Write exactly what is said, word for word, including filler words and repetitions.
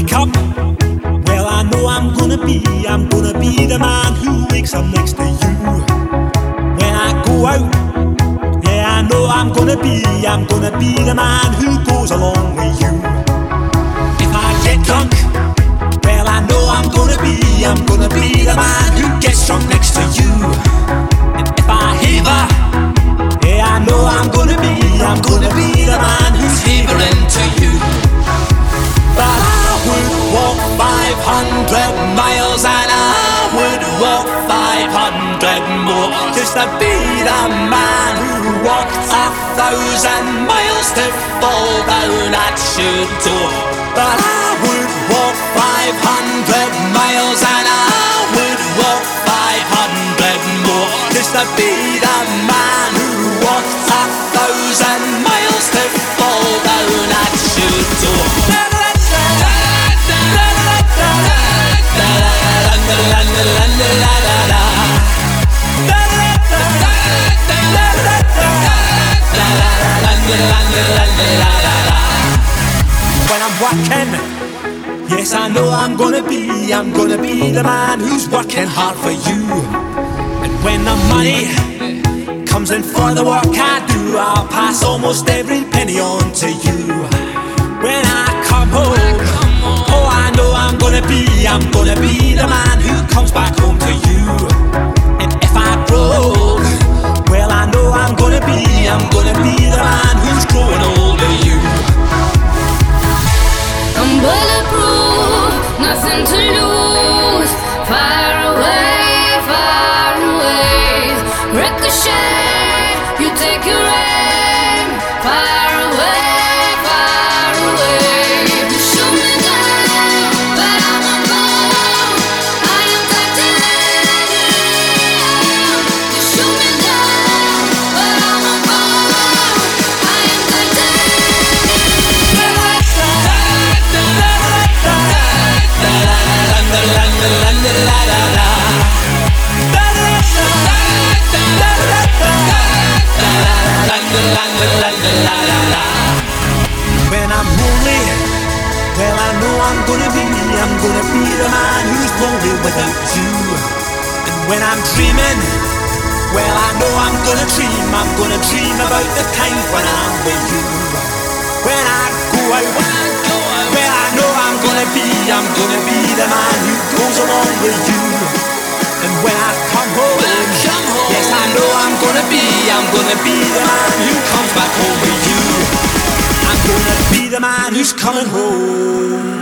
wake up, well, I know I'm gonna be, I'm gonna be the man who wakes up next to you. When I go out, yeah, I know I'm gonna be, I'm gonna be the man who goes along with you. If I get drunk, well, I know I'm gonna be, I'm gonna be the man who gets drunk next to you. And if I heaver, yeah, I know I'm gonna be, I'm gonna be the man who's heavering to you. But I would walk five hundred miles and I would walk five hundred more just to be the man who walked a thousand miles to fall down at your door. But I would walk five hundred miles and I would walk five hundred more just to be the man who walked a thousand miles to fall down at your door. When I'm working, yes, I know I'm gonna be, I'm gonna be the man who's working hard for you. And when the money comes in for the work I do, I'll pass almost every penny on to you. When I come home, oh, I know I'm gonna be, I'm gonna be the man who comes back home to you. And if I grow, well, I know I'm gonna be, I'm gonna be the man who's growing old to you. I'm bulletproof, nothing to lose. Far away, far away. Ricochet, you take your aim. Far away, far away. You shoot me down, but I won't go. I am titanium. You shoot me down, but I won't go. I am titanium. When I'm lonely, well, I know I'm gonna be, I'm gonna be the man who's lonely without you. And when I'm dreaming, well, I know I'm gonna dream, I'm gonna dream about the time when I'm with you. When I go out, well, I know I'm gonna be, I'm gonna be the man who goes along with you. And when I come home, yes, I know I'm gonna be, I'm gonna be the man who comes back home with you. I'm gonna be the man who's coming home.